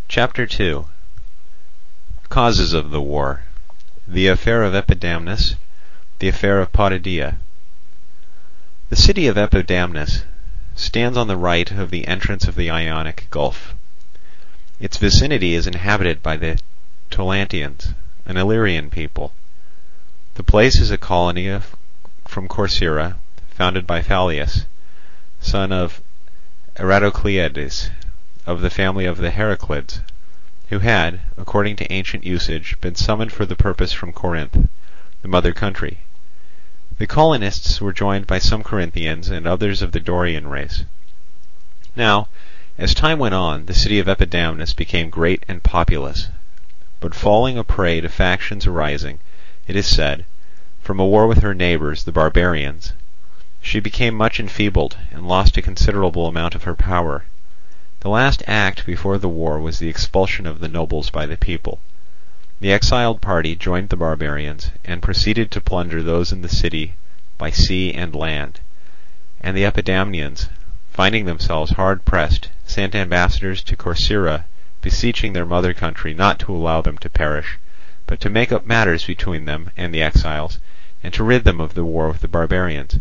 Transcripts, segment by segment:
Chapter 2. Causes of the war. The affair of Epidamnus. The affair of Potidæa. The city of Epidamnus stands on the right of the entrance of the Ionic Gulf. Its vicinity is inhabited by the Tolantians, an Illyrian people. The place is a colony from Corcyra, founded by Phalius, son of Eratocleides, of the family of the Heraclids, who had, according to ancient usage, been summoned for the purpose from Corinth, the mother country. The colonists were joined by some Corinthians and others of the Dorian race. Now, as time went on, the city of Epidamnus became great and populous, but falling a prey to factions arising, it is said, from a war with her neighbours, the barbarians, she became much enfeebled and lost a considerable amount of her power. The last act before the war was the expulsion of the nobles by the people. The exiled party joined the barbarians, and proceeded to plunder those in the city by sea and land. And the Epidamnians, finding themselves hard pressed, sent ambassadors to Corcyra, beseeching their mother country not to allow them to perish, but to make up matters between them and the exiles, and to rid them of the war with the barbarians.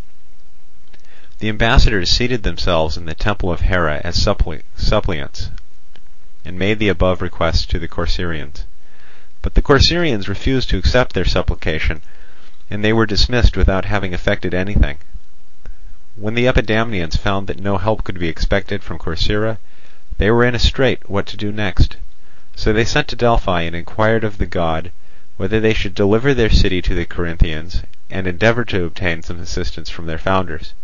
The ambassadors seated themselves in the temple of Hera as suppliants, and made the above requests to the Corcyrians. But the Corcyrians refused to accept their supplication, and they were dismissed without having effected anything. When the Epidamnians found that no help could be expected from Corcyra, they were in a strait what to do next. So they sent to Delphi and inquired of the god whether they should deliver their city to the Corinthians, and endeavour to obtain some assistance from their founders.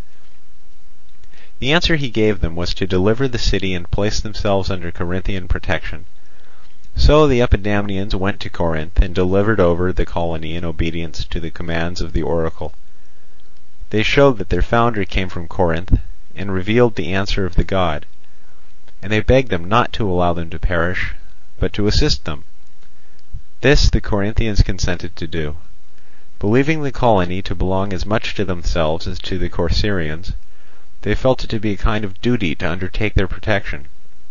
The answer he gave them was to deliver the city and place themselves under Corinthian protection. So the Epidamnians went to Corinth and delivered over the colony in obedience to the commands of the oracle. They showed that their founder came from Corinth, and revealed the answer of the god, and they begged them not to allow them to perish, but to assist them. This the Corinthians consented to do. Believing the colony to belong as much to themselves as to the Corcyrians, they felt it to be a kind of duty to undertake their protection.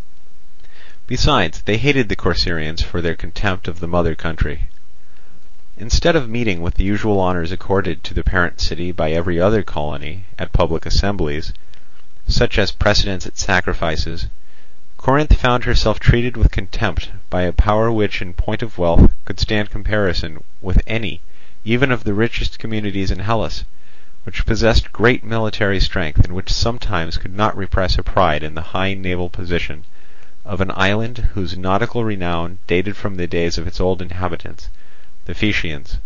Besides, they hated the Corcyrians for their contempt of the mother country. Instead of meeting with the usual honours accorded to the parent city by every other colony at public assemblies, such as precedence at sacrifices, Corinth found herself treated with contempt by a power which in point of wealth could stand comparison with any, even of the richest communities in Hellas, which possessed great military strength, and which sometimes could not repress a pride in the high naval position of an island whose nautical renown dated from the days of its old inhabitants, the Phaeacians.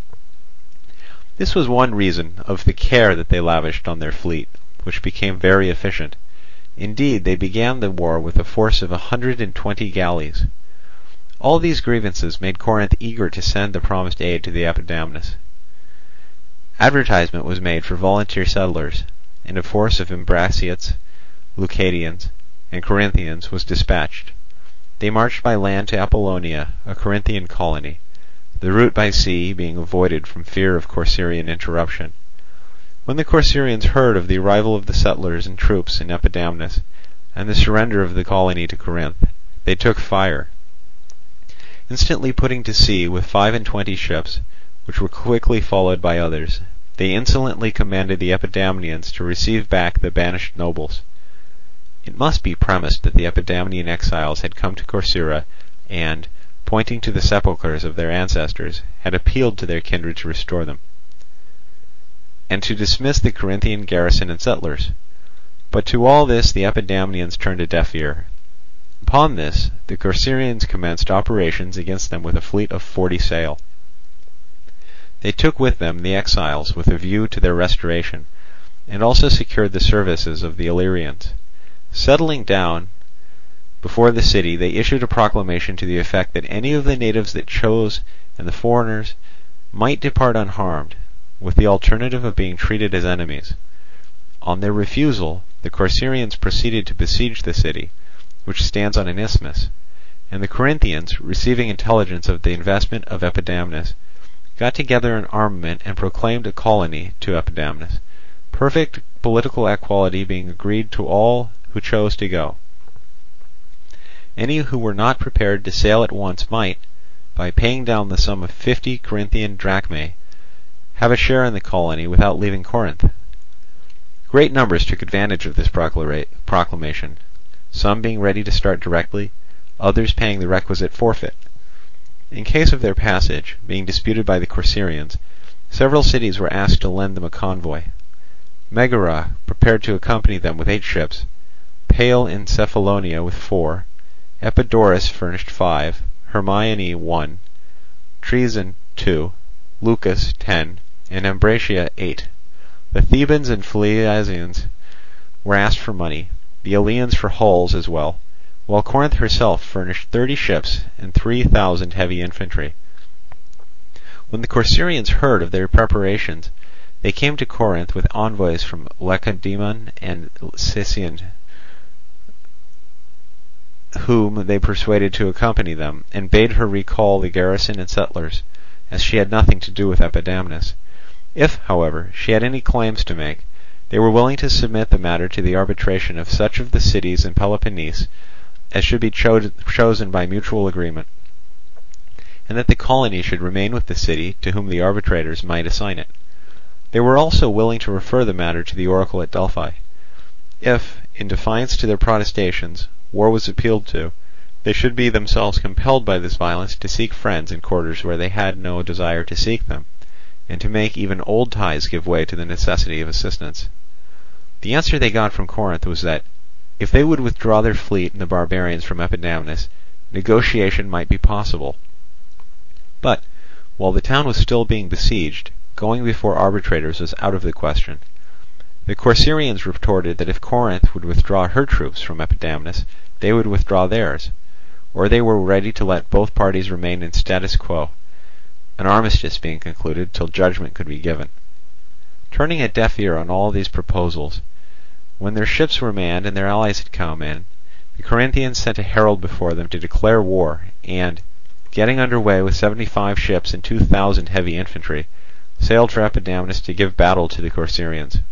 This was one reason of the care that they lavished on their fleet, which became very efficient. Indeed, they began the war with a force of 120 galleys. All these grievances made Corinth eager to send the promised aid to the Epidamnus. Advertisement was made for volunteer settlers, and a force of Ambraciots, Leucadians, and Corinthians was dispatched. They marched by land to Apollonia, a Corinthian colony, the route by sea being avoided from fear of Corcyrian interruption. When the Corcyrians heard of the arrival of the settlers and troops in Epidamnus, and the surrender of the colony to Corinth, they took fire. Instantly putting to sea with 25 ships, which were quickly followed by others, they insolently commanded the Epidamnians to receive back the banished nobles. It must be premised that the Epidamnian exiles had come to Corcyra, and, pointing to the sepulchres of their ancestors, had appealed to their kindred to restore them, and to dismiss the Corinthian garrison and settlers. But to all this the Epidamnians turned a deaf ear. Upon this, the Corcyrians commenced operations against them with a fleet of 40 sail. They took with them the exiles with a view to their restoration, and also secured the services of the Illyrians. Settling down before the city, they issued a proclamation to the effect that any of the natives that chose and the foreigners might depart unharmed, with the alternative of being treated as enemies. On their refusal, the Corcyrians proceeded to besiege the city, which stands on an isthmus, and the Corinthians, receiving intelligence of the investment of Epidamnus, got together an armament and proclaimed a colony to Epidamnus, perfect political equality being agreed to all who chose to go. Any who were not prepared to sail at once might, by paying down the sum of 50 Corinthian drachmae, have a share in the colony without leaving Corinth. Great numbers took advantage of this proclamation, some being ready to start directly, others paying the requisite forfeit. In case of their passage being disputed by the Corcyraeans, several cities were asked to lend them a convoy. Megara prepared to accompany them with 8 ships, Pale in Cephalonia with 4, Epidaurus furnished 5, Hermione 1, Troezen 2, Lucas 10, and Ambracia 8. The Thebans and Phliasians were asked for money, the Eleans for hulls as well, while Corinth herself furnished 30 ships and 3,000 heavy infantry. When the Corcyraeans heard of their preparations, they came to Corinth with envoys from Lacedaemon and Sicyon, whom they persuaded to accompany them, and bade her recall the garrison and settlers, as she had nothing to do with Epidamnus. If, however, she had any claims to make, they were willing to submit the matter to the arbitration of such of the cities in Peloponnese as should be chosen by mutual agreement, and that the colony should remain with the city to whom the arbitrators might assign it. They were also willing to refer the matter to the oracle at Delphi. If, in defiance to their protestations, war was appealed to, they should be themselves compelled by this violence to seek friends in quarters where they had no desire to seek them, and to make even old ties give way to the necessity of assistance. The answer they got from Corinth was that, if they would withdraw their fleet and the barbarians from Epidamnus, negotiation might be possible. But, while the town was still being besieged, going before arbitrators was out of the question. The Corcyraeans retorted that if Corinth would withdraw her troops from Epidamnus, they would withdraw theirs, or they were ready to let both parties remain in status quo, an armistice being concluded till judgment could be given. Turning a deaf ear on all these proposals, when their ships were manned and their allies had come in, the Corinthians sent a herald before them to declare war, and, getting under way with 75 ships and 2,000 heavy infantry, sailed for Epidamnus to give battle to the Corcyraeans.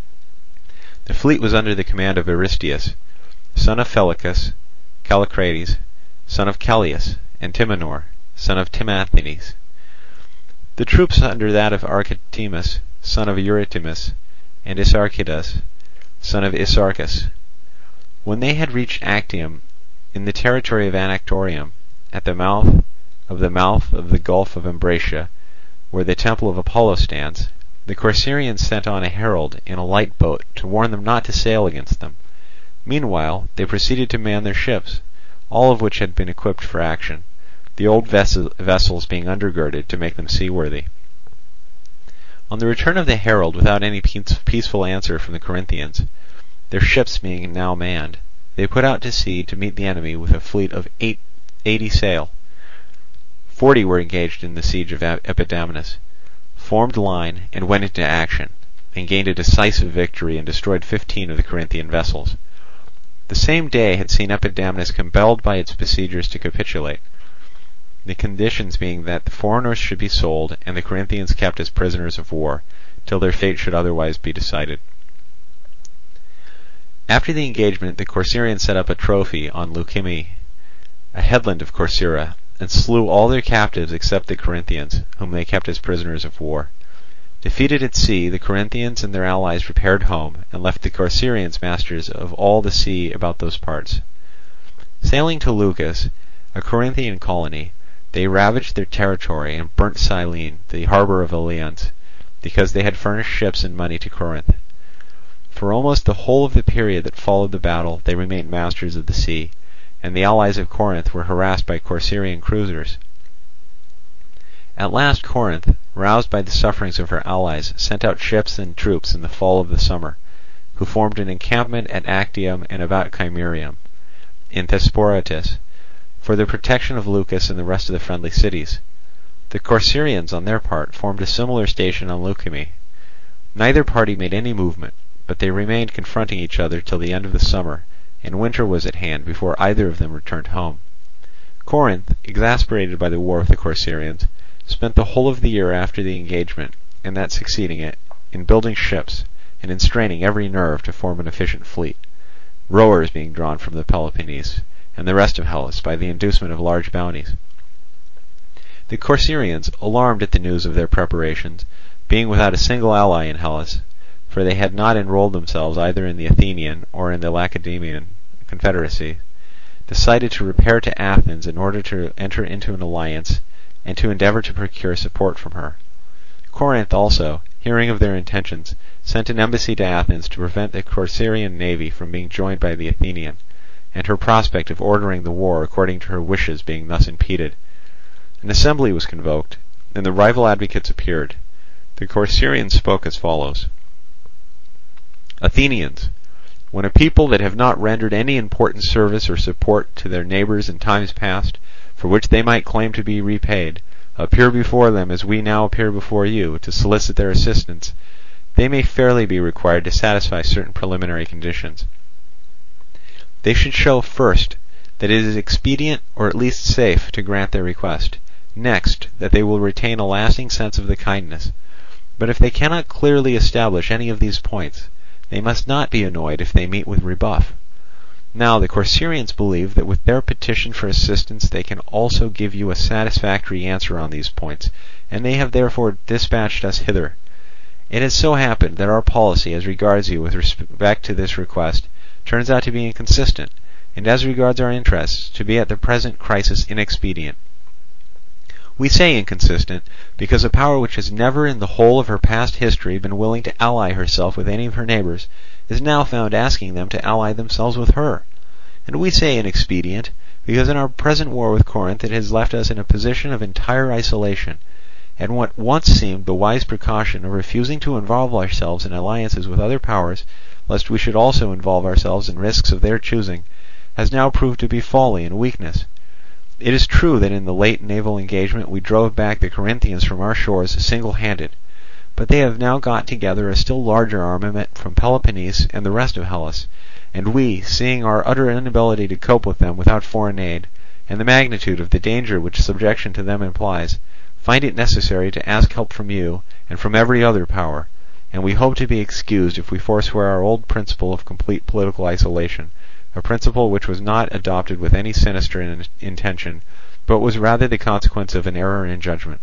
The fleet was under the command of Aristeus, son of Phelicus, Callicrates, son of Callias, and Timanor, son of Timanthes. The troops under that of Archetimus, son of Eurytimus, and Isarchidas, son of Isarchus. When they had reached Actium, in the territory of Anactorium, at the mouth of the Gulf of Ambracia, where the temple of Apollo stands, the Corcyraeans sent on a herald in a light boat to warn them not to sail against them. Meanwhile they proceeded to man their ships, all of which had been equipped for action, the old vessels being undergirded to make them seaworthy. On the return of the herald without any peaceful answer from the Corinthians, their ships being now manned, they put out to sea to meet the enemy with a fleet of 80 sail. 40 were engaged in the siege of Epidamnus, formed line and went into action, and gained a decisive victory and destroyed 15 of the Corinthian vessels. The same day had seen Epidamnus compelled by its besiegers to capitulate, the conditions being that the foreigners should be sold and the Corinthians kept as prisoners of war, till their fate should otherwise be decided. After the engagement, the Corcyraeans set up a trophy on Leukimme, a headland of Corcyra, and slew all their captives except the Corinthians, whom they kept as prisoners of war. Defeated at sea, the Corinthians and their allies repaired home, and left the Corcyraeans masters of all the sea about those parts. Sailing to Leucas, a Corinthian colony, they ravaged their territory and burnt Cyllene, the harbour of Eleans, because they had furnished ships and money to Corinth. For almost the whole of the period that followed the battle they remained masters of the sea, and the allies of Corinth were harassed by Corcyraean cruisers. At last Corinth, roused by the sufferings of her allies, sent out ships and troops in the fall of the summer, who formed an encampment at Actium and about Chimerium, in Thesprotis, for the protection of Leucas and the rest of the friendly cities. The Corcyraeans, on their part, formed a similar station on Leukimme. Neither party made any movement, but they remained confronting each other till the end of the summer, and winter was at hand before either of them returned home. Corinth, exasperated by the war with the Corcyraeans, spent the whole of the year after the engagement, and that succeeding it, in building ships, and in straining every nerve to form an efficient fleet, rowers being drawn from the Peloponnese, and the rest of Hellas by the inducement of large bounties. The Corcyraeans, alarmed at the news of their preparations, being without a single ally in Hellas, for they had not enrolled themselves either in the Athenian or in the Lacedaemonian confederacy, decided to repair to Athens in order to enter into an alliance and to endeavour to procure support from her. Corinth also, hearing of their intentions, sent an embassy to Athens to prevent the Corcyraean navy from being joined by the Athenian, and her prospect of ordering the war according to her wishes being thus impeded. An assembly was convoked, and the rival advocates appeared. The Corcyraeans spoke as follows: Athenians, when a people that have not rendered any important service or support to their neighbours in times past, for which they might claim to be repaid, appear before them as we now appear before you, to solicit their assistance, they may fairly be required to satisfy certain preliminary conditions. They should show first that it is expedient or at least safe to grant their request, next that they will retain a lasting sense of the kindness. But if they cannot clearly establish any of these points, they must not be annoyed if they meet with rebuff. Now the Corcyraeans believe that with their petition for assistance they can also give you a satisfactory answer on these points, and they have therefore dispatched us hither. It has so happened that our policy as regards you with respect to this request turns out to be inconsistent, and as regards our interests to be at the present crisis inexpedient. We say inconsistent, because a power which has never in the whole of her past history been willing to ally herself with any of her neighbours is now found asking them to ally themselves with her. And we say inexpedient, because in our present war with Corinth it has left us in a position of entire isolation, and what once seemed the wise precaution of refusing to involve ourselves in alliances with other powers, lest we should also involve ourselves in risks of their choosing, has now proved to be folly and weakness. It is true that in the late naval engagement we drove back the Corinthians from our shores single-handed, but they have now got together a still larger armament from Peloponnese and the rest of Hellas, and we, seeing our utter inability to cope with them without foreign aid, and the magnitude of the danger which subjection to them implies, find it necessary to ask help from you and from every other power, and we hope to be excused if we forswear our old principle of complete political isolation, a principle which was not adopted with any sinister intention, but was rather the consequence of an error in judgment.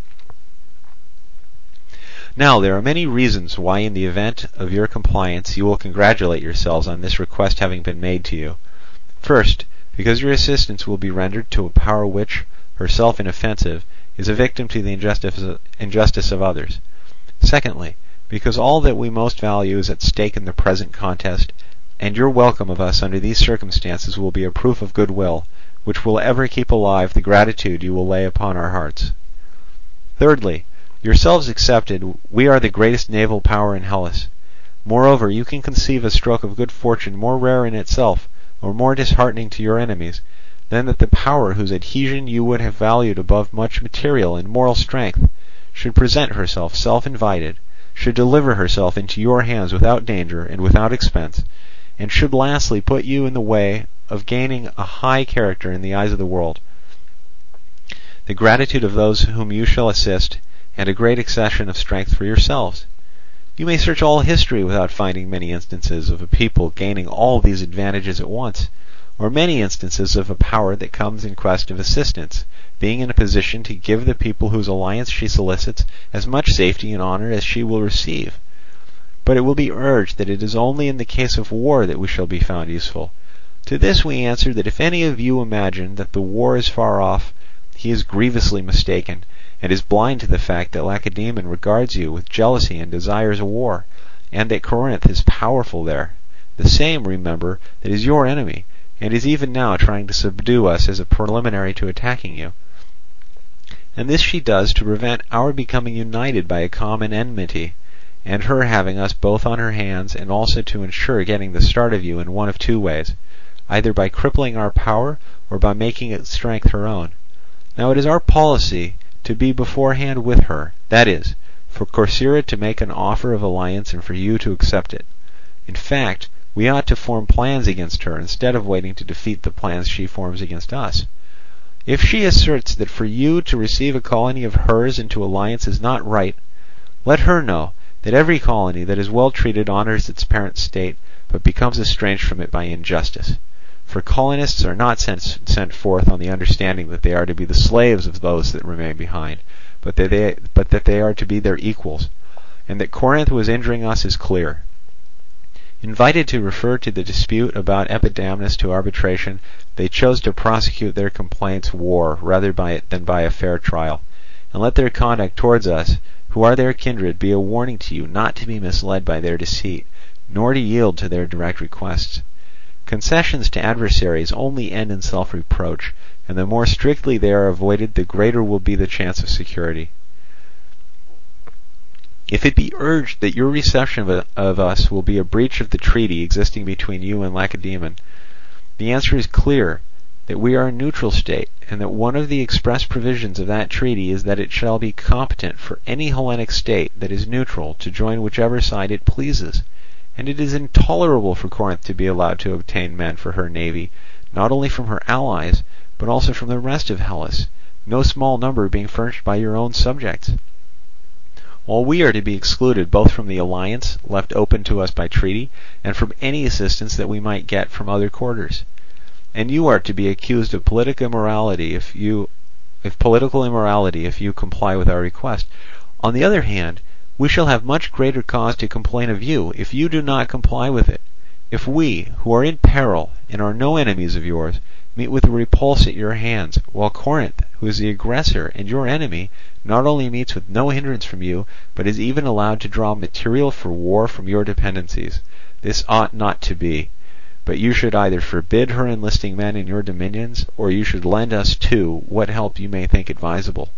Now there are many reasons why in the event of your compliance you will congratulate yourselves on this request having been made to you. First, because your assistance will be rendered to a power which, herself inoffensive, is a victim to the injustice of others. Secondly, because all that we most value is at stake in the present contest, and your welcome of us under these circumstances will be a proof of goodwill, which will ever keep alive the gratitude you will lay upon our hearts. Thirdly, yourselves excepted, we are the greatest naval power in Hellas. Moreover, you can conceive a stroke of good fortune more rare in itself, or more disheartening to your enemies, than that the power whose adhesion you would have valued above much material and moral strength should present herself self-invited, should deliver herself into your hands without danger and without expense, and should lastly put you in the way of gaining a high character in the eyes of the world, the gratitude of those whom you shall assist, and a great accession of strength for yourselves. You may search all history without finding many instances of a people gaining all these advantages at once, or many instances of a power that comes in quest of assistance, being in a position to give the people whose alliance she solicits as much safety and honour as she will receive. But it will be urged that it is only in the case of war that we shall be found useful. To this we answer that if any of you imagine that the war is far off, he is grievously mistaken, and is blind to the fact that Lacedaemon regards you with jealousy and desires a war, and that Corinth is powerful there, the same, remember, that is your enemy, and is even now trying to subdue us as a preliminary to attacking you. And this she does to prevent our becoming united by a common enmity, and her having us both on her hands, and also to ensure getting the start of you in one of two ways, either by crippling our power or by making its strength her own. Now it is our policy to be beforehand with her, that is, for Corcyra to make an offer of alliance and for you to accept it. In fact, we ought to form plans against her instead of waiting to defeat the plans she forms against us. If she asserts that for you to receive a colony of hers into alliance is not right, let her know that every colony that is well treated honours its parent state, but becomes estranged from it by injustice. For colonists are not sent forth on the understanding that they are to be the slaves of those that remain behind, but that they are to be their equals, and that Corinth was injuring us is clear. Invited to refer to the dispute about Epidamnus to arbitration, they chose to prosecute their complaints war rather than by a fair trial. And let their conduct towards us, who are their kindred, be a warning to you not to be misled by their deceit, nor to yield to their direct requests. Concessions to adversaries only end in self-reproach, and the more strictly they are avoided, the greater will be the chance of security. If it be urged that your reception of us will be a breach of the treaty existing between you and Lacedaemon, the answer is clear, that we are a neutral state, and that one of the express provisions of that treaty is that it shall be competent for any Hellenic state that is neutral to join whichever side it pleases. And it is intolerable for Corinth to be allowed to obtain men for her navy, not only from her allies, but also from the rest of Hellas, no small number being furnished by your own subjects, while we are to be excluded both from the alliance left open to us by treaty, and from any assistance that we might get from other quarters. And you are to be accused of political immorality if you comply with our request. On the other hand, we shall have much greater cause to complain of you if you do not comply with it. If we, who are in peril and are no enemies of yours, meet with a repulse at your hands, while Corinth, who is the aggressor and your enemy, not only meets with no hindrance from you, but is even allowed to draw material for war from your dependencies, this ought not to be. But you should either forbid her enlisting men in your dominions, or you should lend us too what help you may think advisable.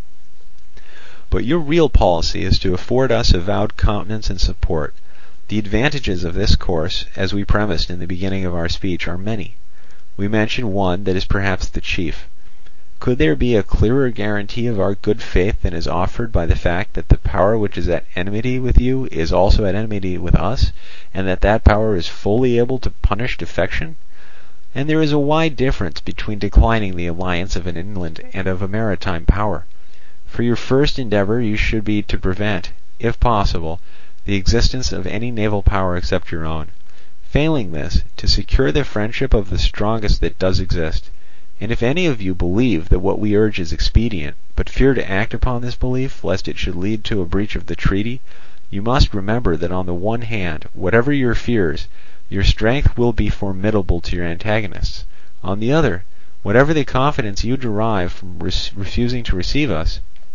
But your real policy is to afford us avowed countenance and support. The advantages of this course, as we premised in the beginning of our speech, are many. We mention one that is perhaps the chief. Could there be a clearer guarantee of our good faith than is offered by the fact that the power which is at enmity with you is also at enmity with us, and that power is fully able to punish defection? And there is a wide difference between declining the alliance of an inland and of a maritime power. For your first endeavour you should be to prevent, if possible, the existence of any naval power except your own. Failing this, to secure the friendship of the strongest that does exist. And if any of you believe that what we urge is expedient, but fear to act upon this belief, lest it should lead to a breach of the treaty, you must remember that on the one hand, whatever your fears, your strength will be formidable to your antagonists. On the other, whatever the confidence you derive from refusing to receive us,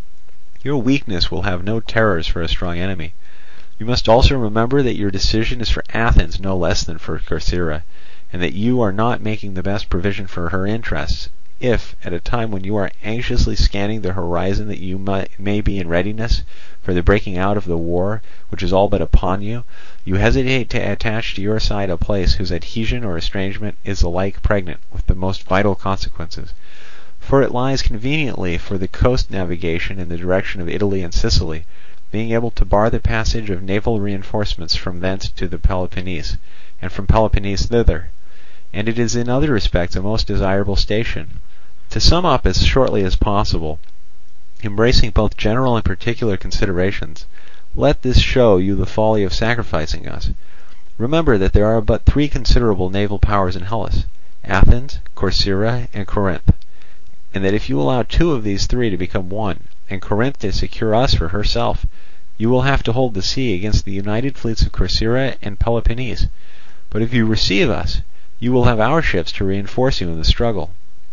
your weakness will have no terrors for a strong enemy. You must also remember that your decision is for Athens no less than for Corcyra, and that you are not making the best provision for her interests, if, at a time when you are anxiously scanning the horizon that you may be in readiness for the breaking out of the war which is all but upon you, you hesitate to attach to your side a place whose adhesion or estrangement is alike pregnant with the most vital consequences. For it lies conveniently for the coast navigation in the direction of Italy and Sicily, being able to bar the passage of naval reinforcements from thence to the Peloponnese, and from Peloponnese thither. And it is in other respects a most desirable station. To sum up as shortly as possible, embracing both general and particular considerations, let this show you the folly of sacrificing us. Remember that there are but three considerable naval powers in Hellas, Athens, Corcyra, and Corinth, and that if you allow two of these three to become one, and Corinth to secure us for herself, you will have to hold the sea against the united fleets of Corcyra and Peloponnese. But if you receive us, you will have our ships to reinforce you in the struggle.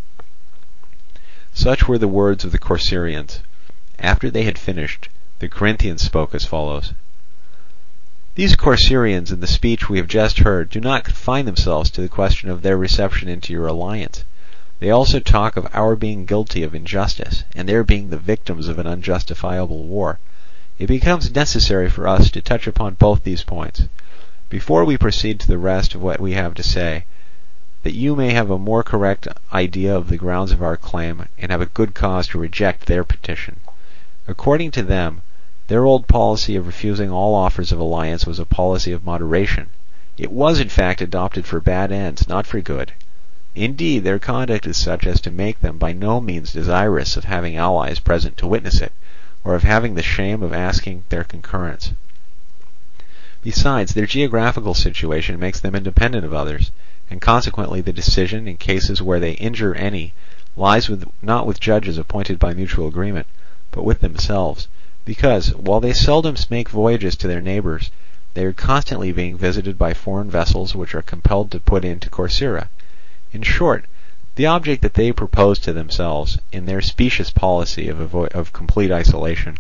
Such were the words of the Corcyrians. After they had finished, the Corinthians spoke as follows. These Corcyrians in the speech we have just heard do not confine themselves to the question of their reception into your alliance. They also talk of our being guilty of injustice, and their being the victims of an unjustifiable war. It becomes necessary for us to touch upon both these points, before we proceed to the rest of what we have to say, that you may have a more correct idea of the grounds of our claim, and have a good cause to reject their petition. According to them, their old policy of refusing all offers of alliance was a policy of moderation. It was in fact adopted for bad ends, not for good. Indeed, their conduct is such as to make them by no means desirous of having allies present to witness it, or of having the shame of asking their concurrence. Besides, their geographical situation makes them independent of others, and consequently the decision in cases where they injure any lies not with judges appointed by mutual agreement, but with themselves, because, while they seldom make voyages to their neighbours, they are constantly being visited by foreign vessels which are compelled to put into Corcyra. In short, the object that they propose to themselves, in their specious policy of complete isolation,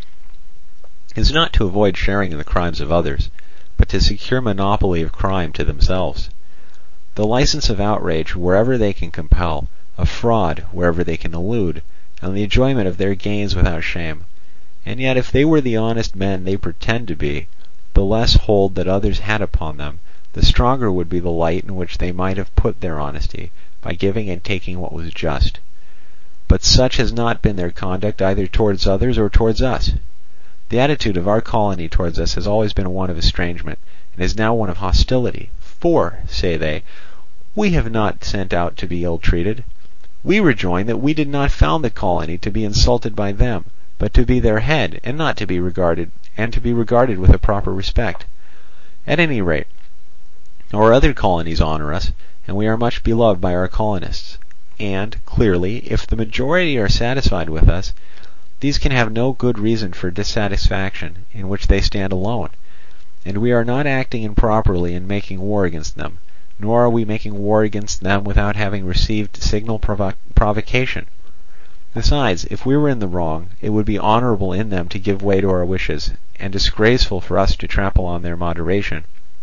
is not to avoid sharing in the crimes of others, but to secure monopoly of crime to themselves. The license of outrage wherever they can compel, of fraud wherever they can elude, and the enjoyment of their gains without shame. And yet if they were the honest men they pretend to be, the less hold that others had upon them, the stronger would be the light in which they might have put their honesty, by giving and taking what was just. But such has not been their conduct either towards others or towards us. The attitude of our colony towards us has always been one of estrangement, and is now one of hostility. For, say they, we have not sent out to be ill-treated. We rejoin that we did not found the colony to be insulted by them, but to be their head, and not to be regarded, with a proper respect. At any rate, our other colonies honour us, and we are much beloved by our colonists. And, clearly, if the majority are satisfied with us, these can have no good reason for dissatisfaction, in which they stand alone, and we are not acting improperly in making war against them, nor are we making war against them without having received signal provocation. Besides, if we were in the wrong, it would be honourable in them to give way to our wishes, and disgraceful for us to trample on their moderation.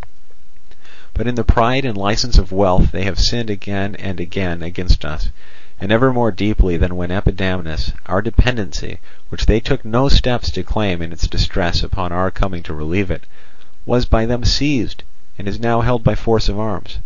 But in the pride and license of wealth they have sinned again and again against us, and ever more deeply than when Epidamnus, our dependency, which they took no steps to claim in its distress upon our coming to relieve it, was by them seized, and is now held by force of arms.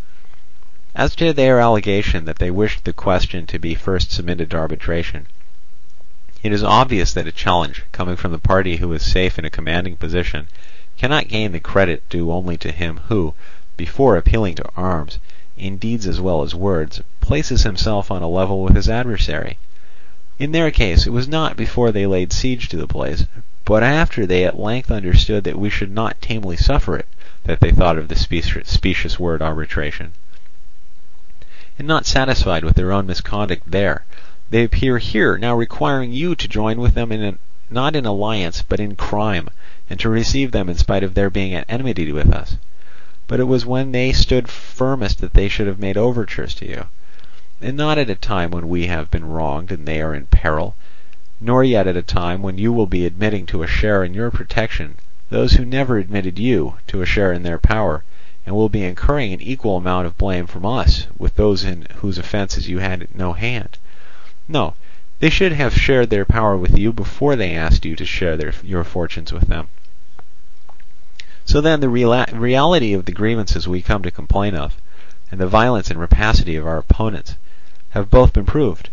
As to their allegation that they wished the question to be first submitted to arbitration, it is obvious that a challenge, coming from the party who is safe in a commanding position, cannot gain the credit due only to him who, before appealing to arms, in deeds as well as words, places himself on a level with his adversary. In their case, it was not before they laid siege to the place, but after they at length understood that we should not tamely suffer it, that they thought of the specious word arbitration. And not satisfied with their own misconduct there, they appear here now requiring you to join with them not in alliance but in crime, and to receive them in spite of their being at enmity with us. But it was when they stood firmest that they should have made overtures to you, and not at a time when we have been wronged and they are in peril, nor yet at a time when you will be admitting to a share in your protection those who never admitted you to a share in their power, and will be incurring an equal amount of blame from us with those in whose offences you had no hand. No, they should have shared their power with you before they asked you to share your fortunes with them. So then the reality of the grievances we come to complain of, and the violence and rapacity of our opponents, have both been proved.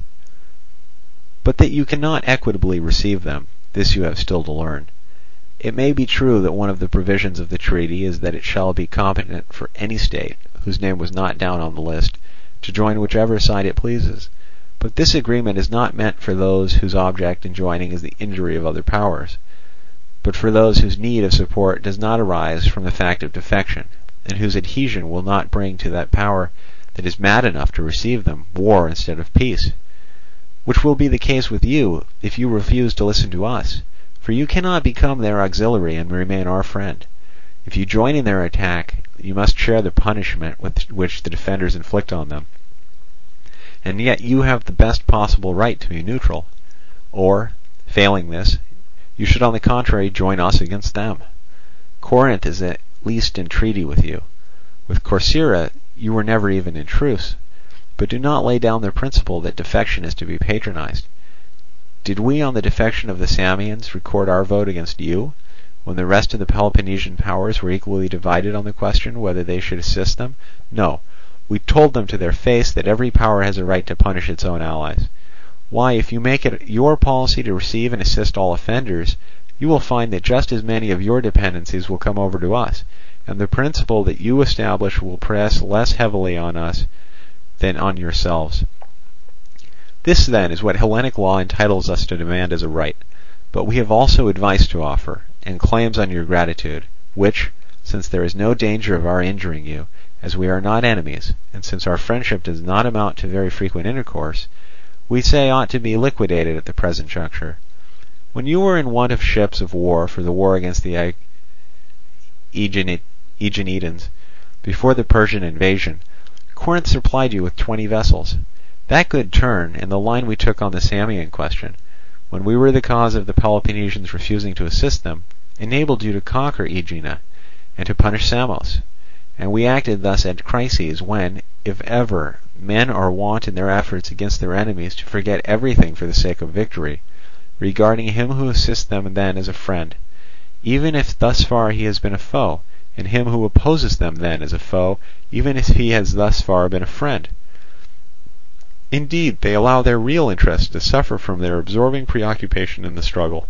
But that you cannot equitably receive them, this you have still to learn. It may be true that one of the provisions of the treaty is that it shall be competent for any state, whose name was not down on the list, to join whichever side it pleases. But this agreement is not meant for those whose object in joining is the injury of other powers, but for those whose need of support does not arise from the fact of defection, and whose adhesion will not bring to that power that is mad enough to receive them war instead of peace, which will be the case with you if you refuse to listen to us, for you cannot become their auxiliary and remain our friend. If you join in their attack, you must share the punishment which the defenders inflict on them, and yet you have the best possible right to be neutral, or, failing this, you should on the contrary join us against them. Corinth is at least in treaty with you. With Corcyra you were never even in truce, but do not lay down the principle that defection is to be patronized. Did we on the defection of the Samians record our vote against you, when the rest of the Peloponnesian powers were equally divided on the question whether they should assist them? No, we told them to their face that every power has a right to punish its own allies. Why, if you make it your policy to receive and assist all offenders, you will find that just as many of your dependencies will come over to us, and the principle that you establish will press less heavily on us than on yourselves. This, then, is what Hellenic law entitles us to demand as a right, but we have also advice to offer, and claims on your gratitude, which, since there is no danger of our injuring you, as we are not enemies, and since our friendship does not amount to very frequent intercourse, we say ought to be liquidated at the present juncture. When you were in want of ships of war for the war against the Aeginetans, before the Persian invasion, Corinth supplied you with 20 vessels. That good turn, and the line we took on the Samian question, when we were the cause of the Peloponnesians refusing to assist them, enabled you to conquer Aegina, and to punish Samos. And we acted thus at crises when, if ever, men are wont in their efforts against their enemies to forget everything for the sake of victory, regarding him who assists them then as a friend, even if thus far he has been a foe, and him who opposes them then as a foe, even if he has thus far been a friend. Indeed, they allow their real interests to suffer from their absorbing preoccupation in the struggle.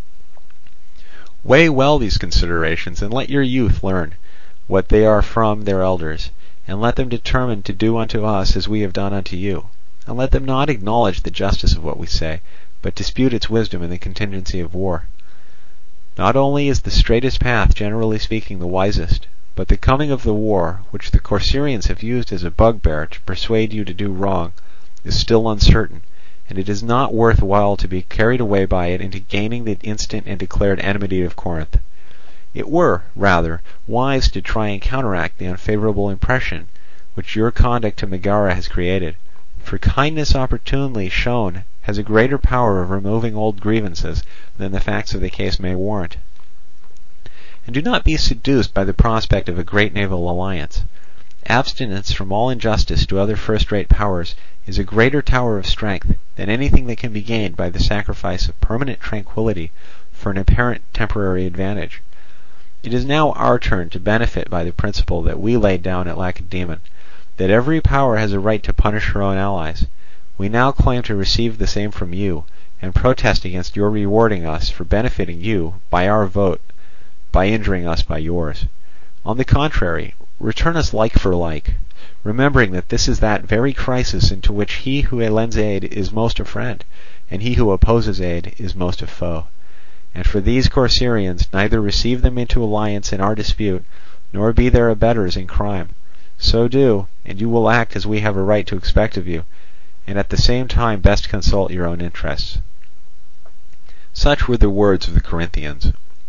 Weigh well these considerations, and let your youth learn what they are from their elders, and let them determine to do unto us as we have done unto you. And let them not acknowledge the justice of what we say, but dispute its wisdom in the contingency of war. Not only is the straightest path, generally speaking, the wisest, but the coming of the war, which the Corcyraeans have used as a bugbear to persuade you to do wrong, is still uncertain, and it is not worth while to be carried away by it into gaining the instant and declared enmity of Corinth. It were, rather, wise to try and counteract the unfavourable impression which your conduct to Megara has created, for kindness opportunely shown has a greater power of removing old grievances than the facts of the case may warrant. And do not be seduced by the prospect of a great naval alliance. Abstinence from all injustice to other first-rate powers is a greater tower of strength than anything that can be gained by the sacrifice of permanent tranquillity for an apparent temporary advantage. It is now our turn to benefit by the principle that we laid down at Lacedaemon, that every power has a right to punish her own allies. We now claim to receive the same from you, and protest against your rewarding us for benefiting you by our vote, by injuring us by yours. On the contrary, return us like for like, remembering that this is that very crisis into which he who lends aid is most a friend, and he who opposes aid is most a foe. And for these Corcyraeans, neither receive them into alliance in our dispute, nor be their abettors in crime. So do, and you will act as we have a right to expect of you, and at the same time best consult your own interests. Such were the words of the Corinthians.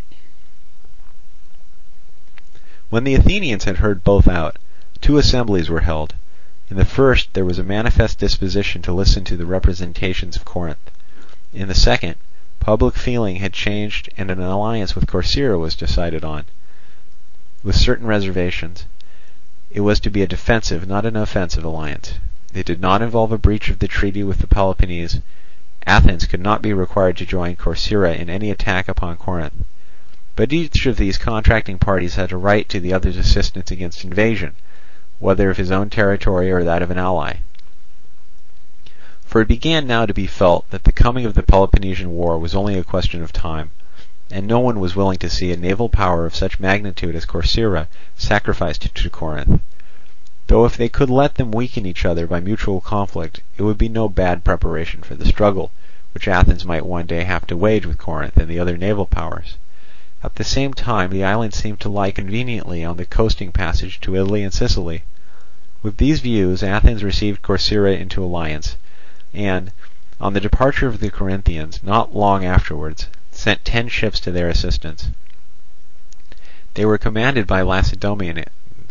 When the Athenians had heard both out, 2 assemblies were held. In the first there was a manifest disposition to listen to the representations of Corinth. In the second, public feeling had changed, and an alliance with Corcyra was decided on, with certain reservations. It was to be a defensive, not an offensive alliance. It did not involve a breach of the treaty with the Peloponnese. Athens could not be required to join Corcyra in any attack upon Corinth. But each of these contracting parties had a right to the other's assistance against invasion, whether of his own territory or that of an ally. For it began now to be felt that the coming of the Peloponnesian War was only a question of time, and no one was willing to see a naval power of such magnitude as Corcyra sacrificed to Corinth. Though if they could let them weaken each other by mutual conflict, it would be no bad preparation for the struggle which Athens might one day have to wage with Corinth and the other naval powers. At the same time, the island seemed to lie conveniently on the coasting passage to Italy and Sicily. With these views, Athens received Corcyra into alliance, and, on the departure of the Corinthians, not long afterwards, sent 10 ships to their assistance. They were commanded by Lacedaemonius,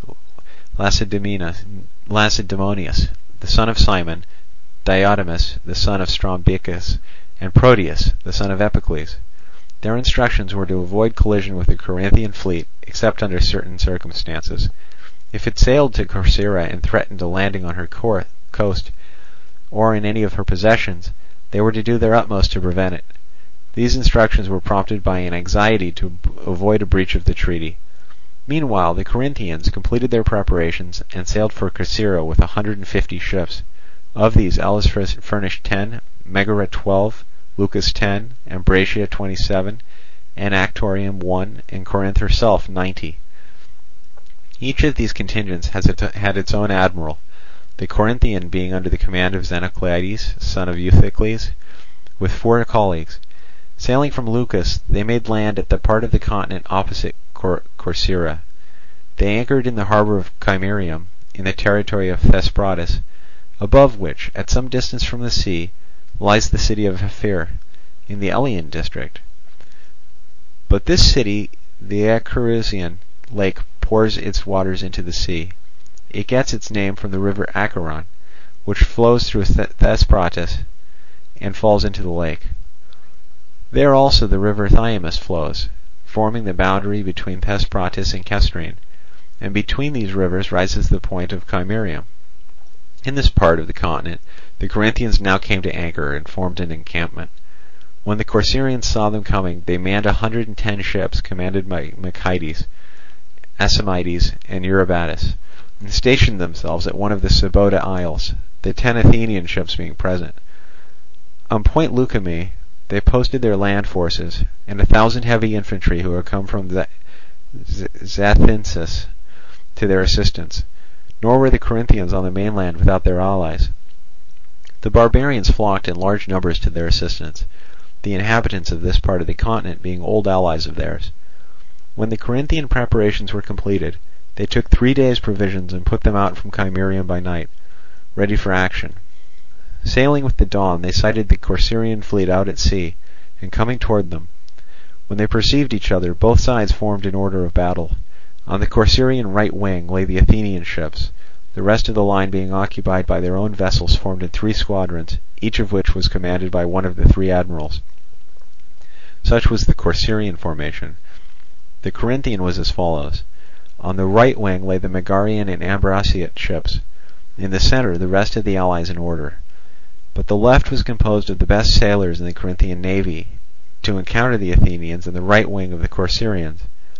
the son of Simon, Diotimus, the son of Strombichus, and Proteus, the son of Epicles. Their instructions were to avoid collision with the Corinthian fleet, except under certain circumstances. If it sailed to Corcyra and threatened a landing on her coast, or in any of her possessions, they were to do their utmost to prevent it. These instructions were prompted by an anxiety to avoid a breach of the treaty. Meanwhile, the Corinthians completed their preparations and sailed for Corcyra with 150 ships. Of these, Elis furnished 10, Megara 12, Leucas 10, Ambracia 27, Anactorium 1, and Corinth herself 90. Each of these contingents had its own admiral, the Corinthian being under the command of Xenoclides, son of Euthycles, with 4 colleagues. Sailing from Leucas, they made land at the part of the continent opposite Corcyra. They anchored in the harbour of Chimerium, in the territory of Thesprotis, above which, at some distance from the sea, lies the city of Ephyre, in the Elean district. But this city, the Acherusian lake, pours its waters into the sea. It gets its name from the river Acheron, which flows through Thesprotis and falls into the lake. There also the river Thyamis flows, forming the boundary between Thesprotis and Kestrine, and between these rivers rises the point of Chimerium. In this part of the continent the Corinthians now came to anchor and formed an encampment. When the Corcyraeans saw them coming, they manned 110 ships commanded by Machaedes, Asamides, and Eurybatus, and stationed themselves at one of the Sabota Isles, the 10 Athenian ships being present. On Point Leukimme they posted their land forces, and 1,000 heavy infantry who had come from Zacynthus to their assistance. Nor were the Corinthians on the mainland without their allies. The barbarians flocked in large numbers to their assistance, the inhabitants of this part of the continent being old allies of theirs. When the Corinthian preparations were completed, they took 3 days' provisions and put them out from Chimerium by night, ready for action. Sailing with the dawn, they sighted the Corcyraean fleet out at sea, and coming toward them. When they perceived each other, both sides formed in order of battle. On the Corcyraean right wing lay the Athenian ships, the rest of the line being occupied by their own vessels formed in 3 squadrons, each of which was commanded by one of the 3 admirals. Such was the Corcyraean formation. The Corinthian was as follows. On the right wing lay the Megarian and Ambraciot ships, in the centre the rest of the allies in order. But the left was composed of the best sailors in the Corinthian navy, to encounter the Athenians in the right wing of the Corcyraeans.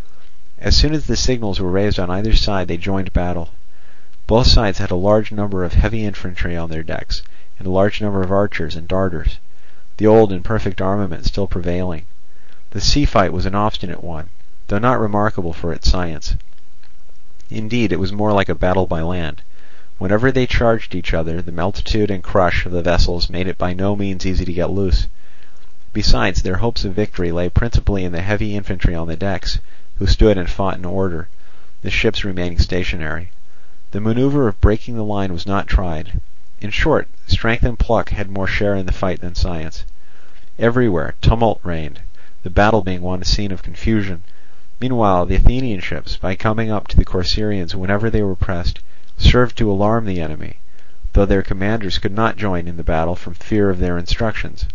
As soon as the signals were raised on either side, they joined battle. Both sides had a large number of heavy infantry on their decks, and a large number of archers and darters, the old and perfect armament still prevailing. The sea fight was an obstinate one, though not remarkable for its science. Indeed, it was more like a battle by land. Whenever they charged each other, the multitude and crush of the vessels made it by no means easy to get loose. Besides, their hopes of victory lay principally in the heavy infantry on the decks, who stood and fought in order, the ships remaining stationary. The manoeuvre of breaking the line was not tried. In short, strength and pluck had more share in the fight than science. Everywhere tumult reigned, the battle being one scene of confusion. Meanwhile the Athenian ships, by coming up to the Corcyraeans whenever they were pressed, served to alarm the enemy, though their commanders could not join in the battle from fear of their instructions.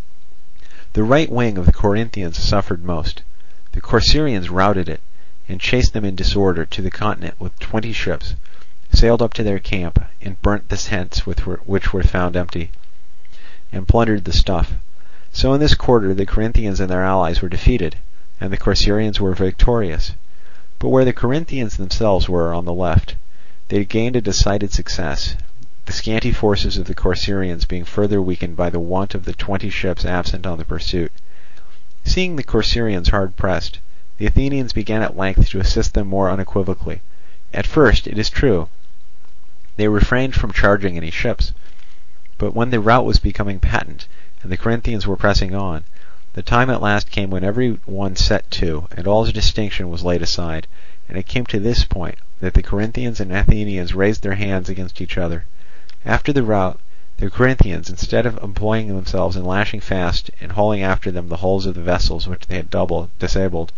The right wing of the Corinthians suffered most. The Corcyraeans routed it, and chased them in disorder to the continent with 20 ships, sailed up to their camp, and burnt the tents which were found empty, and plundered the stuff. So in this quarter the Corinthians and their allies were defeated, and the Corcyraeans were victorious. But where the Corinthians themselves were on the left, they gained a decided success, the scanty forces of the Corcyraeans being further weakened by the want of the 20 ships absent on the pursuit. Seeing the Corcyraeans hard pressed, the Athenians began at length to assist them more unequivocally. At first, it is true, they refrained from charging any ships, but when the rout was becoming patent, and the Corinthians were pressing on, the time at last came when every one set to, and all distinction was laid aside, and it came to this point, that the Corinthians and Athenians raised their hands against each other. After the rout, the Corinthians, instead of employing themselves in lashing fast and hauling after them the hulls of the vessels which they had disabled,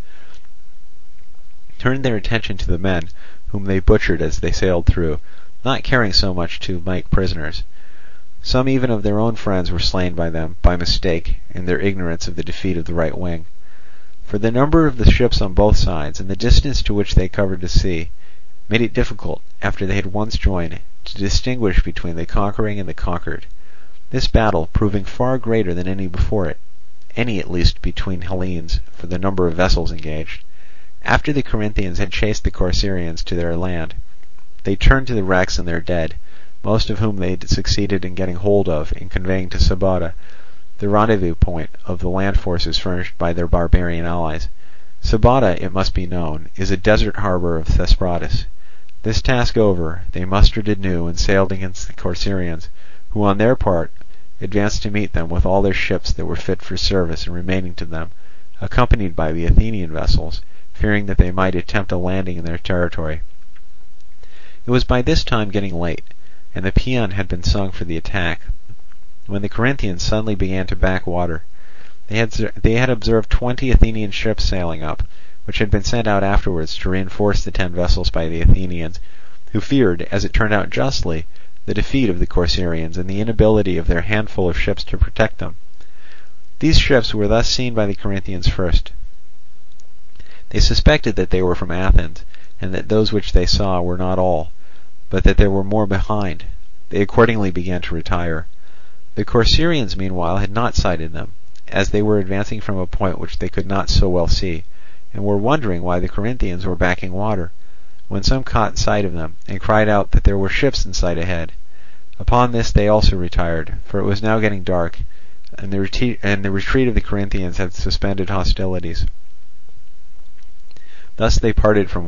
turned their attention to the men, whom they butchered as they sailed through, not caring so much to make prisoners. Some even of their own friends were slain by them, by mistake, in their ignorance of the defeat of the right wing. For the number of the ships on both sides, and the distance to which they covered the sea, made it difficult, after they had once joined, to distinguish between the conquering and the conquered. This battle proving far greater than any before it, any at least between Hellenes, for the number of vessels engaged. After the Corinthians had chased the Corcyraeans to their land, they turned to the wrecks and their dead, most of whom they had succeeded in getting hold of and conveying to Sabota, the rendezvous point of the land forces furnished by their barbarian allies. Sabota, it must be known, is a desert harbour of Thesprotis. This task over, they mustered anew and sailed against the Corcyraeans, who on their part advanced to meet them with all their ships that were fit for service and remaining to them, accompanied by the Athenian vessels, fearing that they might attempt a landing in their territory. It was by this time getting late, and the paean had been sung for the attack, when the Corinthians suddenly began to back water. They had observed 20 Athenian ships sailing up, which had been sent out afterwards to reinforce the 10 vessels by the Athenians, who feared, as it turned out justly, the defeat of the Corcyraeans and the inability of their handful of ships to protect them. These ships were thus seen by the Corinthians first. They suspected that they were from Athens, and that those which they saw were not all, but that there were more behind. They accordingly began to retire. The Corcyraeans meanwhile had not sighted them, as they were advancing from a point which they could not so well see, and were wondering why the Corinthians were backing water, when some caught sight of them, and cried out that there were ships in sight ahead. Upon this they also retired, for it was now getting dark, and the retreat of the Corinthians had suspended hostilities. Thus they parted from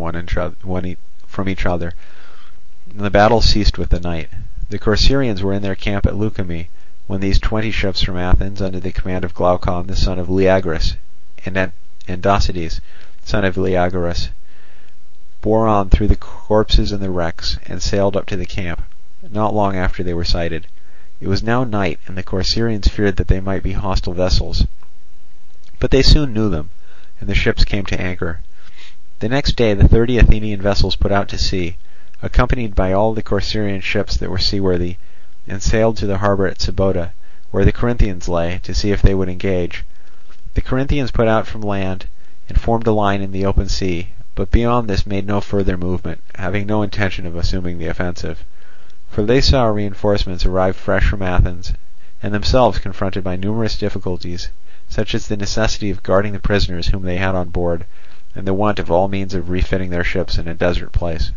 each other, and the battle ceased with the night. The Corcyraeans were in their camp at Leukimme, when these 20 ships from Athens, under the command of Glaucon the son of Leagrus, and Dosides, son of Leagrus, bore on through the corpses and the wrecks, and sailed up to the camp, not long after they were sighted. It was now night, and the Corcyraeans feared that they might be hostile vessels. But they soon knew them, and the ships came to anchor. The next day the 30 Athenian vessels put out to sea, accompanied by all the Corcyraean ships that were seaworthy, and sailed to the harbour at Sybota, where the Corinthians lay, to see if they would engage. The Corinthians put out from land, and formed a line in the open sea, but beyond this made no further movement, having no intention of assuming the offensive. For they saw reinforcements arrive fresh from Athens, and themselves confronted by numerous difficulties, such as the necessity of guarding the prisoners whom they had on board, and the want of all means of refitting their ships in a desert place.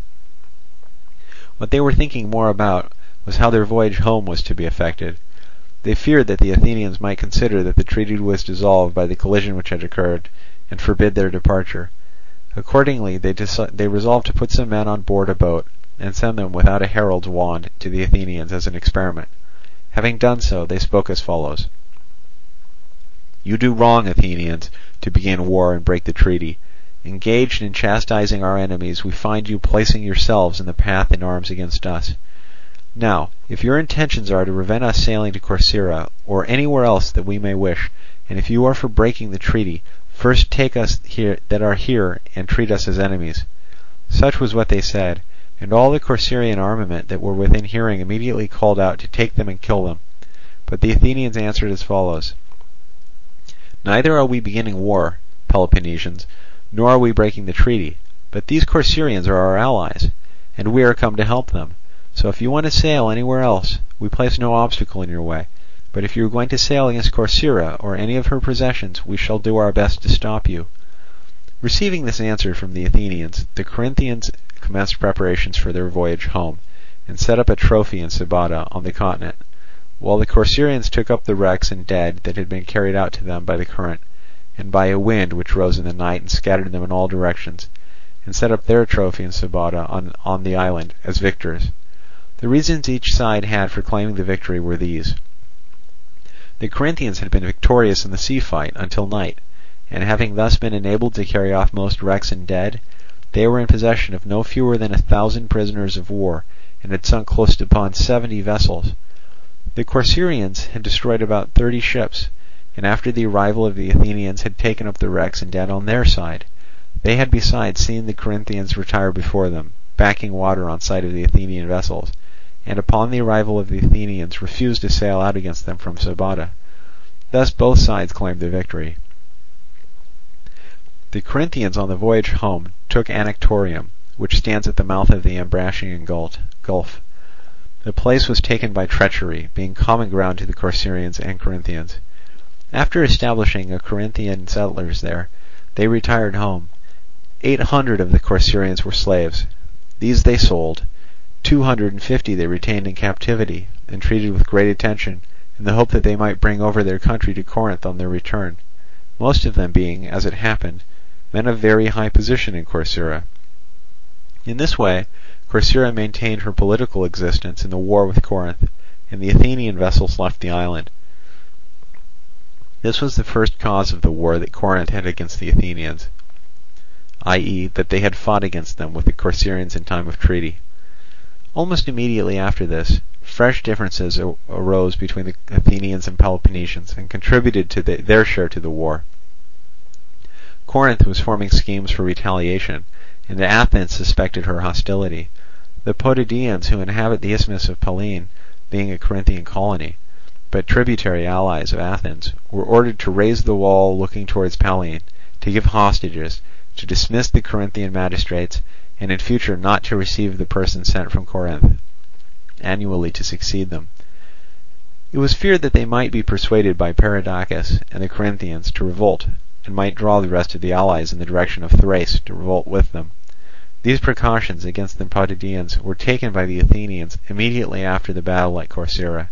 What they were thinking more about was how their voyage home was to be effected. They feared that the Athenians might consider that the treaty was dissolved by the collision which had occurred, and forbid their departure. Accordingly they resolved to put some men on board a boat, and send them without a herald's wand to the Athenians as an experiment. Having done so, they spoke as follows: "You do wrong, Athenians, to begin war and break the treaty. Engaged in chastising our enemies, we find you placing yourselves in the path in arms against us. Now, if your intentions are to prevent us sailing to Corcyra, or anywhere else that we may wish, and if you are for breaking the treaty, first take us here that are here, and treat us as enemies." Such was what they said, and all the Corcyraean armament that were within hearing immediately called out to take them and kill them. But the Athenians answered as follows: "Neither are we beginning war, Peloponnesians, nor are we breaking the treaty, but these Corcyraeans are our allies, and we are come to help them. So if you want to sail anywhere else, we place no obstacle in your way. But if you are going to sail against Corcyra or any of her possessions, we shall do our best to stop you." Receiving this answer from the Athenians, the Corinthians commenced preparations for their voyage home, and set up a trophy in Sybota on the continent, while the Corcyraeans took up the wrecks and dead that had been carried out to them by the current, and by a wind which rose in the night and scattered them in all directions, and set up their trophy in Sybota on the island, as victors. The reasons each side had for claiming the victory were these: the Corinthians had been victorious in the sea fight until night, and having thus been enabled to carry off most wrecks and dead, they were in possession of no fewer than 1,000 prisoners of war, and had sunk close upon 70 vessels. The Corcyraeans had destroyed about 30 ships, and after the arrival of the Athenians had taken up the wrecks and dead on their side. They had besides seen the Corinthians retire before them, backing water on sight of the Athenian vessels, and upon the arrival of the Athenians refused to sail out against them from Sybota. Thus both sides claimed the victory. The Corinthians on the voyage home took Anactorium, which stands at the mouth of the Ambracian Gulf. The place was taken by treachery, being common ground to the Corcyraeans and Corinthians. After establishing a Corinthian settlers there, they retired home. 800 of the Corcyraeans were slaves. These they sold. 250 they retained in captivity, and treated with great attention, in the hope that they might bring over their country to Corinth on their return, most of them being, as it happened, men of very high position in Corcyra. In this way Corcyra maintained her political existence in the war with Corinth, and the Athenian vessels left the island. This was the first cause of the war that Corinth had against the Athenians. i.e. that they had fought against them with the Corcyraeans in time of treaty. Almost immediately after this, fresh differences arose between the Athenians and Peloponnesians, and contributed to their share to the war. Corinth was forming schemes for retaliation, and Athens suspected her hostility. The Potidæans, who inhabit the Isthmus of Pallene, being a Corinthian colony, but tributary allies of Athens, were ordered to raise the wall looking towards Pallene, to give hostages, to dismiss the Corinthian magistrates, and in future not to receive the persons sent from Corinth annually to succeed them. It was feared that they might be persuaded by Perdiccas and the Corinthians to revolt, and might draw the rest of the allies in the direction of Thrace to revolt with them. These precautions against the Potidæans were taken by the Athenians immediately after the battle at Corcyra.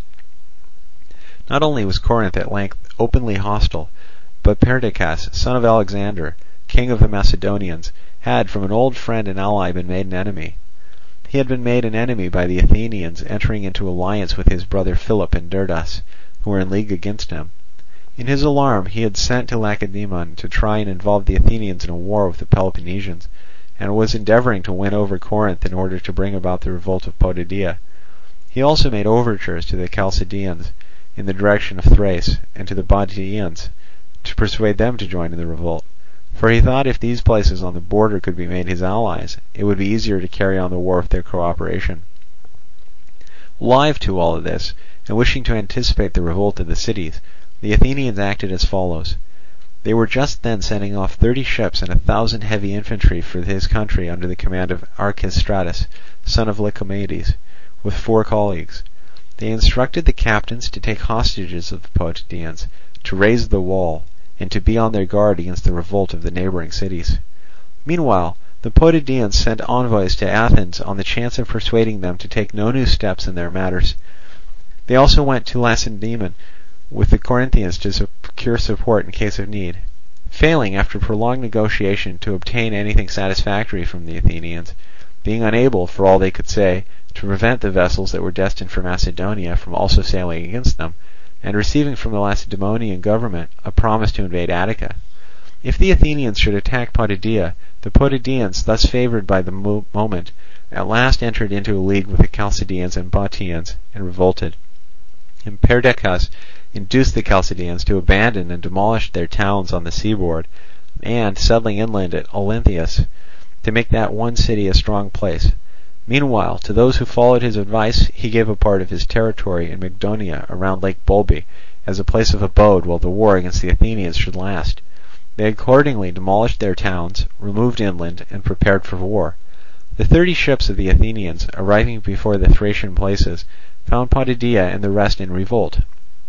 Not only was Corinth at length openly hostile, but Perdiccas, son of Alexander, king of the Macedonians, had from an old friend and ally been made an enemy. He had been made an enemy by the Athenians entering into alliance with his brother Philip and Derdas, who were in league against him. In his alarm he had sent to Lacedaemon to try and involve the Athenians in a war with the Peloponnesians, and was endeavouring to win over Corinth in order to bring about the revolt of Potidæa. He also made overtures to the Chalcidians in the direction of Thrace, and to the Bottiaeans, to persuade them to join in the revolt. For he thought if these places on the border could be made his allies, it would be easier to carry on the war with their cooperation. Alive to all of this, and wishing to anticipate the revolt of the cities, the Athenians acted as follows. They were just then sending off 30 ships and 1,000 heavy infantry for his country under the command of Archestratus, son of Lycomedes, with 4 colleagues. They instructed the captains to take hostages of the Potidæans, to raise the wall, and to be on their guard against the revolt of the neighbouring cities. Meanwhile, the Potidæans sent envoys to Athens on the chance of persuading them to take no new steps in their matters. They also went to Lacedaemon with the Corinthians to secure support in case of need. Failing, after prolonged negotiation, to obtain anything satisfactory from the Athenians, being unable, for all they could say, to prevent the vessels that were destined for Macedonia from also sailing against them, and receiving from the Lacedaemonian government a promise to invade Attica. If the Athenians should attack Potidæa, the Potidæans, thus favoured by the moment, at last entered into a league with the Chalcidians and Bottiaeans, and revolted. And Perdiccas induced the Chalcidians to abandon and demolish their towns on the seaboard, and, settling inland at Olynthus, to make that one city a strong place. Meanwhile, to those who followed his advice, he gave a part of his territory in Mygdonia around Lake Bolbe, as a place of abode while the war against the Athenians should last. They accordingly demolished their towns, removed inland, and prepared for war. The 30 ships of the Athenians, arriving before the Thracian places, found Potidæa and the rest in revolt.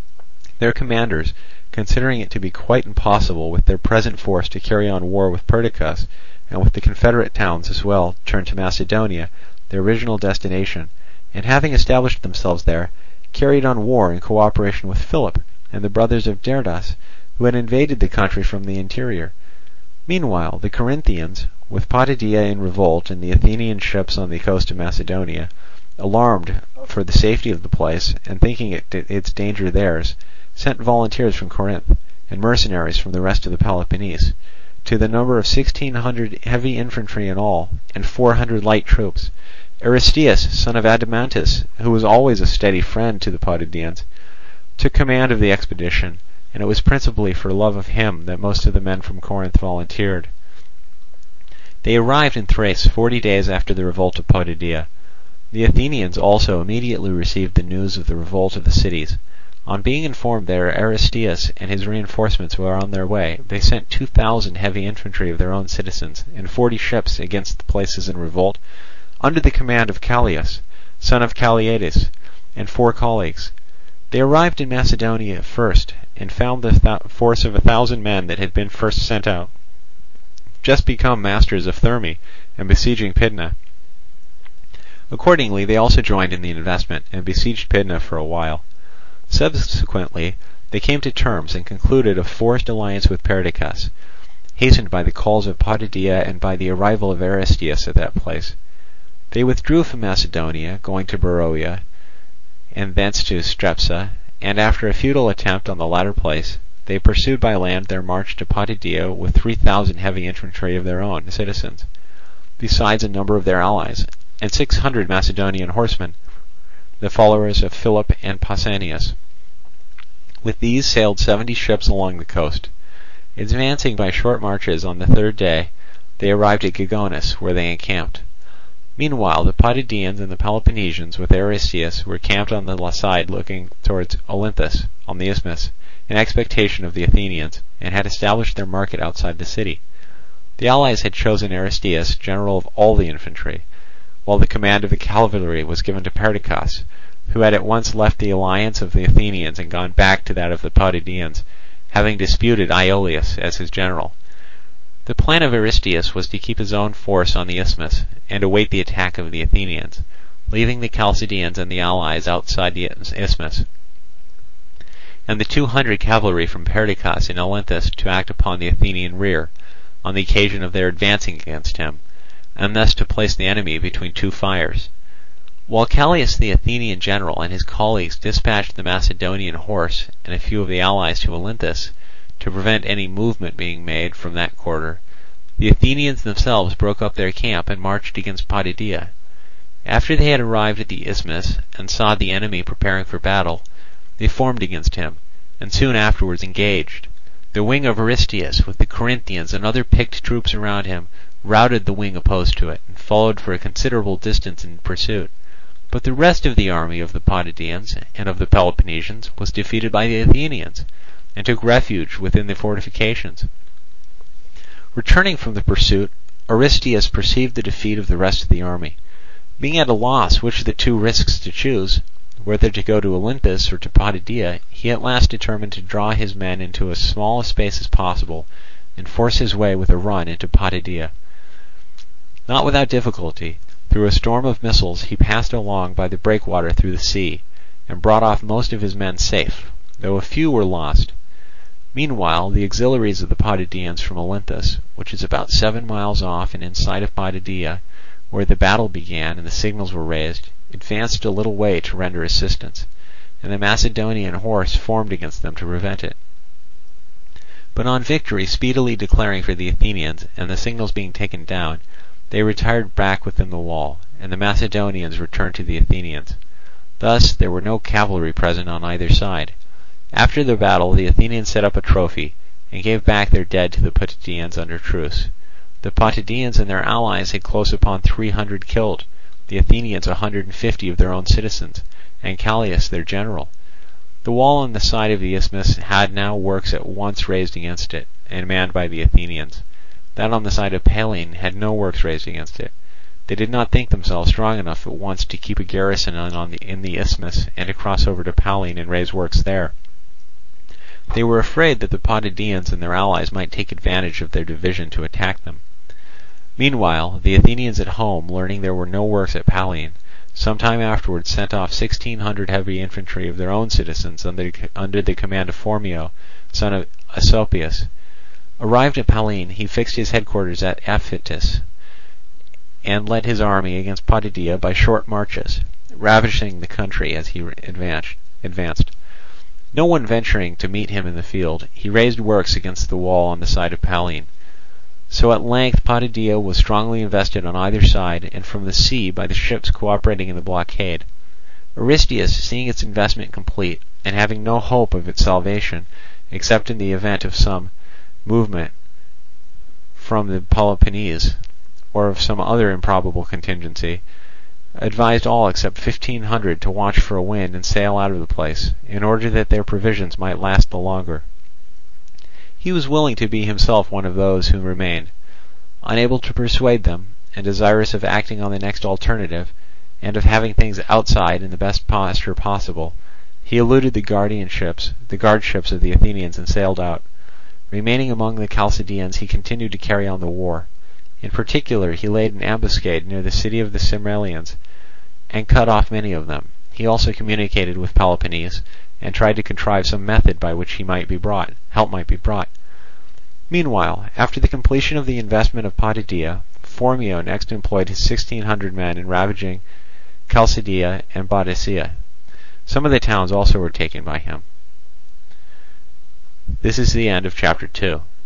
Their commanders, considering it to be quite impossible with their present force to carry on war with Perdiccas, and with the confederate towns as well, turned to Macedonia, their original destination, and having established themselves there, carried on war in cooperation with Philip and the brothers of Derdas, who had invaded the country from the interior. Meanwhile, the Corinthians, with Potidæa in revolt and the Athenian ships on the coast of Macedonia, alarmed for the safety of the place, and thinking its danger theirs, sent volunteers from Corinth, and mercenaries from the rest of the Peloponnese, to the number of 1,600 heavy infantry in all, and 400 light troops. Aristeus, son of Adamantus, who was always a steady friend to the Potidæans, took command of the expedition, and it was principally for love of him that most of the men from Corinth volunteered. They arrived in Thrace 40 days after the revolt of Potidæa. The Athenians also immediately received the news of the revolt of the cities. On being informed that Aristeus and his reinforcements were on their way, they sent 2,000 heavy infantry of their own citizens and 40 ships against the places in revolt, under the command of Callias, son of Calliades, and 4 colleagues. They arrived in Macedonia first, and found the force of 1,000 men that had been first sent out, just become masters of Therme, and besieging Pydna. Accordingly, they also joined in the investment, and besieged Pydna for a while. Subsequently, they came to terms, and concluded a forced alliance with Perdiccas, hastened by the calls of Potidæa and by the arrival of Aristeus at that place. They withdrew from Macedonia, going to Beroea, and thence to Strepsa, and after a futile attempt on the latter place, they pursued by land their march to Potidæa with 3,000 heavy infantry of their own citizens, besides a number of their allies, and 600 Macedonian horsemen, the followers of Philip and Pausanias. With these sailed 70 ships along the coast. Advancing by short marches on the third day, they arrived at Gigonus, where they encamped. Meanwhile, the Potidæans and the Peloponnesians with Aristeus were camped on the side looking towards Olynthus on the isthmus, in expectation of the Athenians, and had established their market outside the city. The allies had chosen Aristeus general of all the infantry, while the command of the cavalry was given to Perdiccas, who had at once left the alliance of the Athenians and gone back to that of the Potidæans, having disputed Iolaus as his general. The plan of Aristeus was to keep his own force on the isthmus and await the attack of the Athenians, leaving the Chalcidians and the allies outside the isthmus, and the 200 cavalry from Perdiccas in Olynthus to act upon the Athenian rear, on the occasion of their advancing against him, and thus to place the enemy between two fires. While Callias the Athenian general and his colleagues dispatched the Macedonian horse and a few of the allies to Olynthus, to prevent any movement being made from that quarter, the Athenians themselves broke up their camp and marched against Potidæa. After they had arrived at the isthmus and saw the enemy preparing for battle, they formed against him, and soon afterwards engaged. The wing of Aristeus, with the Corinthians and other picked troops around him, routed the wing opposed to it, and followed for a considerable distance in pursuit. But the rest of the army of the Potidæans and of the Peloponnesians was defeated by the Athenians, and took refuge within the fortifications. Returning from the pursuit, Aristeus perceived the defeat of the rest of the army. Being at a loss which of the two risks to choose, whether to go to Olynthus or to Potidæa, he at last determined to draw his men into as small a space as possible, and force his way with a run into Potidæa. Not without difficulty, through a storm of missiles he passed along by the breakwater through the sea, and brought off most of his men safe, though a few were lost. Meanwhile, the auxiliaries of the Potidæans from Olynthus, which is about 7 miles off and in sight of Potidæa, where the battle began and the signals were raised, advanced a little way to render assistance, and the Macedonian horse formed against them to prevent it. But on victory speedily declaring for the Athenians, and the signals being taken down, they retired back within the wall, and the Macedonians returned to the Athenians. Thus there were no cavalry present on either side. After the battle the Athenians set up a trophy, and gave back their dead to the Potidæans under truce. The Potidæans and their allies had close upon 300 killed, the Athenians 150 of their own citizens, and Callias their general. The wall on the side of the isthmus had now works at once raised against it, and manned by the Athenians. That on the side of Pallene had no works raised against it. They did not think themselves strong enough at once to keep a garrison in the isthmus and to cross over to Pallene and raise works there. They were afraid that the Potidæans and their allies might take advantage of their division to attack them. Meanwhile, the Athenians at home, learning there were no works at Pallene, some time afterwards sent off 1,600 heavy infantry of their own citizens under the command of Phormio, son of Asopius. Arrived at Pallene, he fixed his headquarters at Aphytis, and led his army against Potidæa by short marches, ravaging the country as he advanced. No one venturing to meet him in the field, he raised works against the wall on the side of Pallene. So at length Potidæa was strongly invested on either side, and from the sea by the ships cooperating in the blockade. Aristeus, seeing its investment complete, and having no hope of its salvation, except in the event of some movement from the Peloponnese, or of some other improbable contingency, advised all except 1,500 to watch for a wind and sail out of the place, in order that their provisions might last the longer. He was willing to be himself one of those who remained. Unable to persuade them, and desirous of acting on the next alternative, and of having things outside in the best posture possible, he eluded the guard ships of the Athenians and sailed out. Remaining among the Chalcidians, he continued to carry on the war. In particular, he laid an ambuscade near the city of the Cimmerlians, and cut off many of them. He also communicated with Peloponnese, and tried to contrive some method by which help might be brought. Meanwhile, after the completion of the investment of Potidæa, Phormio next employed his 1,600 men in ravaging Chalcidia and Boadicea. Some of the towns also were taken by him. This is the end of chapter 2.